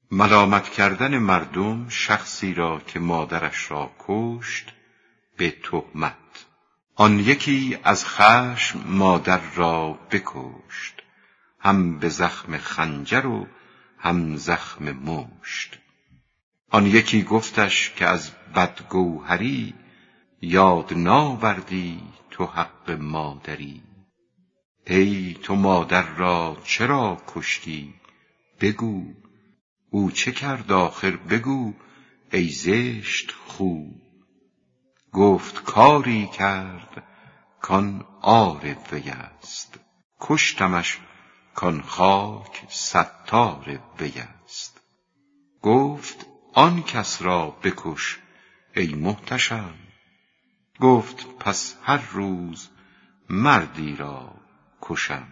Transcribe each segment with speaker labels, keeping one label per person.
Speaker 1: ملامت کردن مردم شخصی را که مادرش را کشت به تهمت. آن یکی از خشم مادر را بکشت، هم به زخم خنجر و هم زخم مشت. آن یکی گفتش که از بدگوهری، یاد ناوردی تو حق مادری. ای تو مادر را چرا کشتی بگو، او چه کرد آخر بگو ای زشت خو. گفت کاری کرد کان عار وی است، کشتمش کان خاک ستار وی است. گفت آن کس را بکش ای محتشم. گفت پس هر روز مردی را کشم.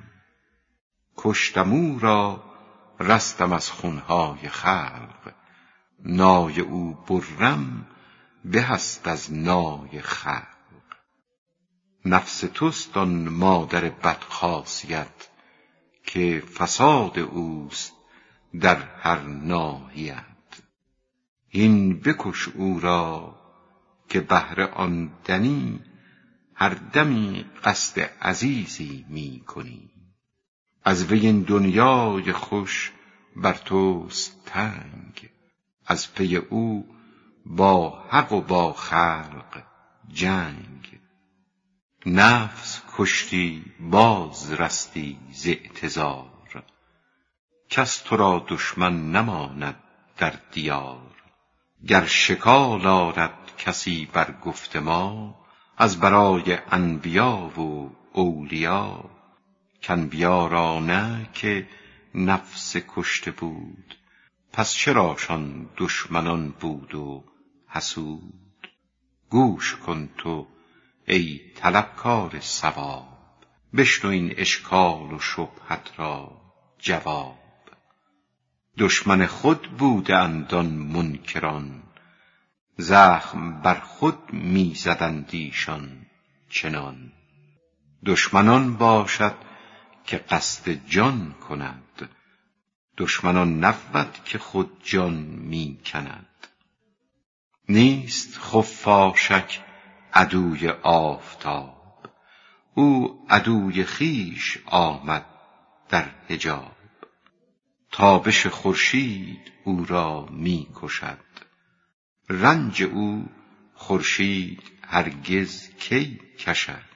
Speaker 1: کشتم او را رستم از خونهای خلق، نای او برم به است از نای خلق. نفس توست آن مادر بدخاصیت، که فساد اوست در هر ناحیت. هین بکش او را که بهر آن دنی، هر دمی قصد عزیزی می کنی. از وی این دنیای خوش بر توست تنگ، از پی او با حق و با خلق جنگ. نفس کشتی باز رستی ز اعتذار، کس تو را دشمن نماند در دیار. گر شکال آرد کسی بر گفت ما، از برای انبیا و اولیا. کانبیا را نه که نفس کشته بود، پس چراشان دشمنان بود و حسود. گوش کن تو ای طلبکار صواب، بشنو این اشکال و شبهت را جواب. دشمن خود بوده اند آن منکران، زخم بر خود می زدند ایشان چنان. دشمنان باشد که قصد جان کند، دشمنان نبود که خود جان می کند. نیست خفاشک عدوی آفتاب، او عدوی خویش آمد در حجاب. تابش خورشید او را می کشد، رنج او خورشید هرگز کی کشد.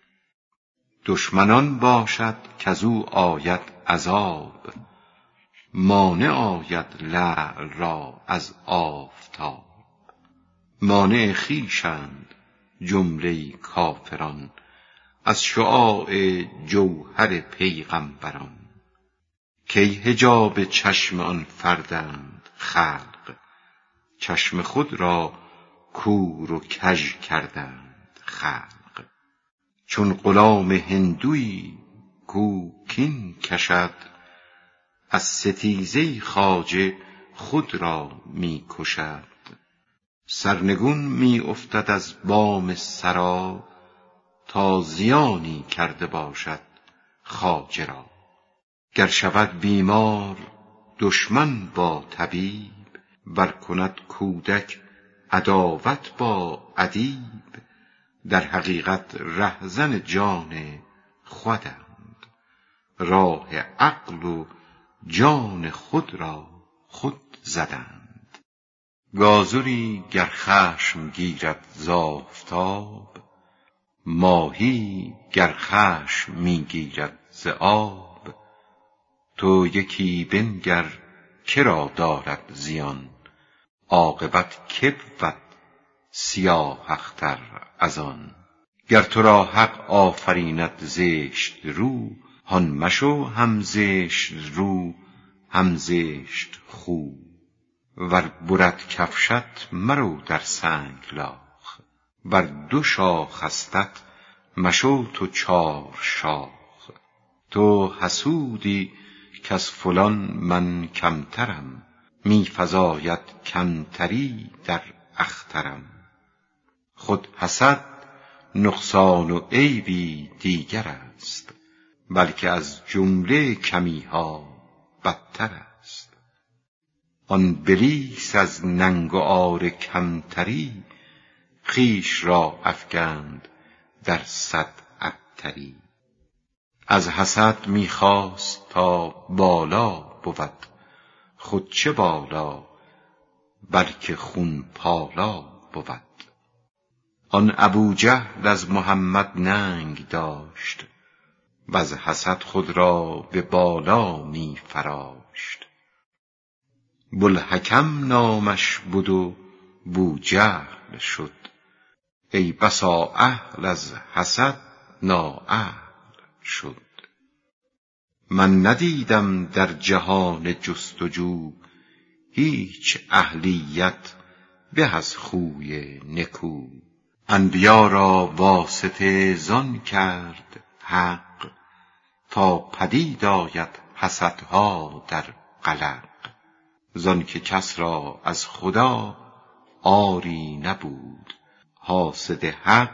Speaker 1: دشمنان باشد کزو آید عذاب، مانع آید لعل را از آفتاب. مانع خویشند جمله کافران، از شعاع جوهر پیغمبران. کی حجاب چشم آن فردند خلق، چشم خود را کور و کژ کردند خلق. چون غلام هندویی کو کین کشد، از ستیزه خواجه خود را می کشد. سرنگون می افتد از بام سرا، تا زیانی کرده باشد خواجه را. گر شود بیمار دشمن با طبیب، ور کند کودک عداوت با ادیب. در حقیقت رهزن جان خودند، راه عقل و جان خود را خود زدند. گازری گر خشم گیرد ز آفتاب، ماهی گر خشم می گیرد ز آب. تو یکی بنگر که را دارد زیان، عاقبت که بود سیاه اختر از آن. گر تو را حق آفریند زشت رو، هان مشو هم زشت رو هم زشت خو. ور برد کفشت مرو در سنگلاخ، ور دو شاخ استت مشو تو چار شاخ. تو حسودی کز فلان من کمترم، می فزاید کمتری در اخترم. خود حسد نقصان و عیبی دیگر است، بلکه از جمله کمی ها بدتر است. آن بلیس از ننگ و عار کمتری، خویش را افکند در صد ابتری. از حسد میخواست تا بالا بود، خود چه بالا بلکه خون پالا بود. آن ابوجهل از محمد ننگ داشت، وز حسد خود را به بالا می فراشت. بوالحکم نامش بد و بوجهل شد، ای بسا اهل از حسد نااهل شد. من ندیدم در جهان جستجو، هیچ اهلیت به از خوی نکو. انبیا را واسطه زان کرد حق، تا پدید آید حسدها در قلق. زان که کس را از خدا عاری نبود، حاسد حق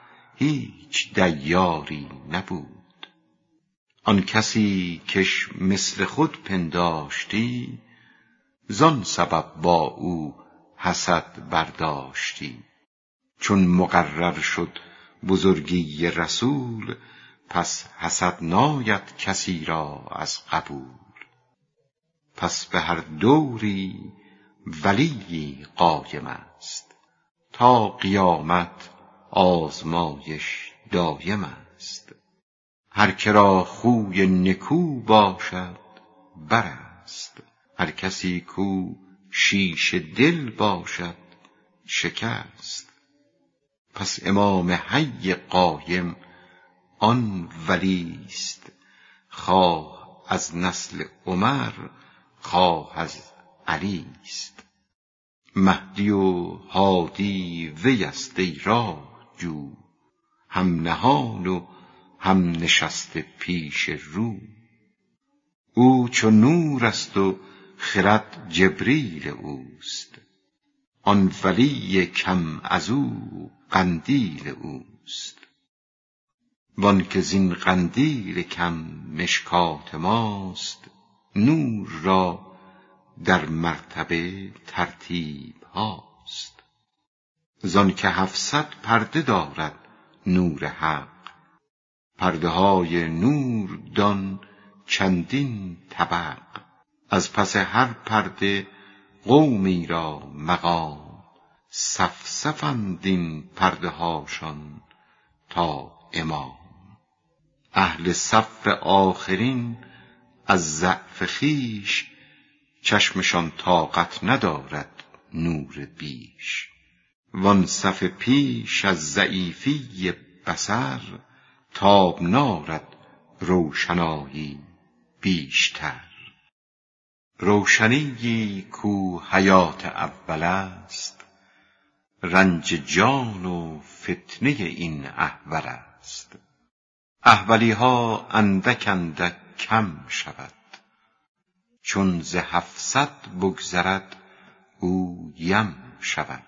Speaker 1: هیچ دیاری نبود. آن کسی کش مثل خود پنداشتی، زان سبب با او حسد برداشتی. چون مقرر شد بزرگی رسول، پس حسد ناید کسی را از قبول. پس به هر دوری ولی قایم است، تا قیامت آزمایش دایم است. هر که را خوی نکو باشد بر است، هر کسی کو شیشه دل باشد شکست. پس امام حی قایم آن ولیست، خواه از نسل عمر خواه از علیست. مهدی و هادی ویست ای راه جو، هم نهان و هم نشسته پیش رو. او چو نور است و خرد جبریل اوست، آن ولی کم ازو قندیل اوست. وان که زین قندیل کم مشکات ماست، نور را در مرتبه ترتیب هاست. زان که 700 پرده دارد نور حق، پرده های نور دان چندین طبق. از پس هر پرده قومی را مقام، صف صفند این پرده هاشان تا امام. اهل صف آخرین از ضعف خویش، چشمشان طاقت ندارد نور بیش. وان صف پیش از ضعیفی بصر، تاب نارد روشنایی بیشتر. روشنیی کو حیات اول است، رنج جان و فتنه این احول است. احولی ها اندک اندک کم شود، چون ز 700 بگذرد او یم شود.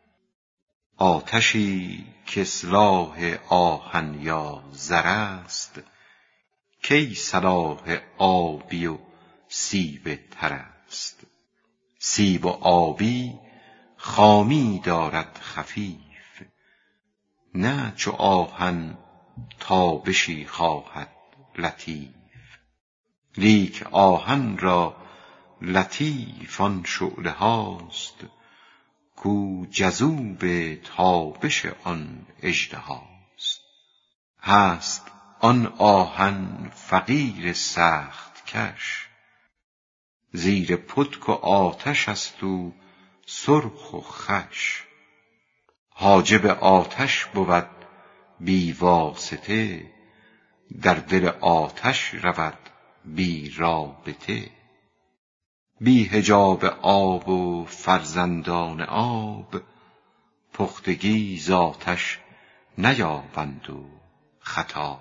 Speaker 1: آتشی که سلاح آهن یا زر است، کی سلاح آبی و سیب تر است. سیب و آبی خامی دارد خفیف، نه چو آهن تابشی خواهد لطیف. لیک آهن را لطیف آن شعله هاست، کو جذوب تابش آن اژدهاست. هست آن آهن فقیر سخت کش، زیر پتک و آتش است او سرخ و خوش. حاجب آتش بود بی واسطه، در دل آتش رود بی رابطه. بی حجاب آب و فرزندان آب، پختگی ز آتش نیابند و خطاب.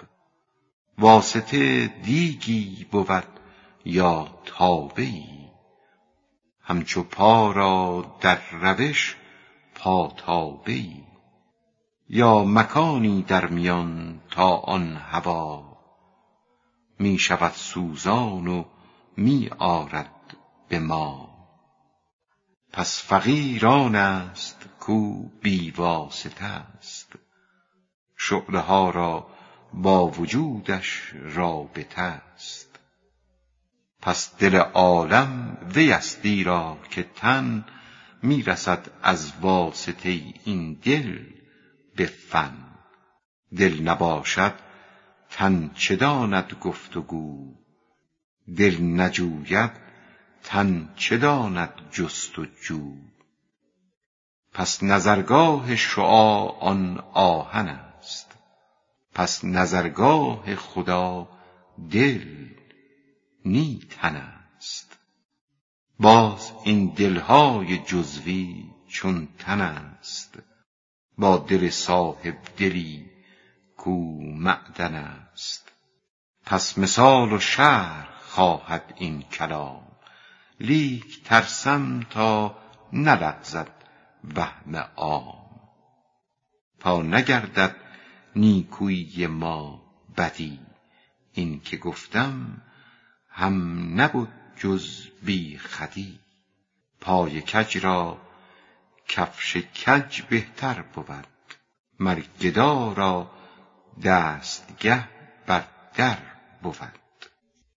Speaker 1: واسطه دیگی بود یا تابه ای، همچو پا را در روش پا تابه ای. یا مکانی در میان تا آن هوا، می شود سوزان و می آرد به ما. پس فقیر آن است کو بی واسطه است، شعله ها را با وجودش رابطه است. پس دل عالم وی است ایرا که تن، می رسد از واسطه این دل به فن. دل نباشد تن چه داند گفت و گو، دل نجوید تن چه داند جست و جو. پس نظرگاه شعاع آن آهن است، پس نظرگاه خدا دل نی تن است. باز این دلهای جزوی چون تن است، با دل صاحب دلی کو معدن است. پس مثال و شرح خواهد این کلام، لیک ترسم تا نلغزد وهم عام. تا نگردد نیکویی ما بدی، این که گفتم هم نبد جز بی خودی. پای کج را کفش کج بهتر بود، مر گدا را دستگه بر در بود.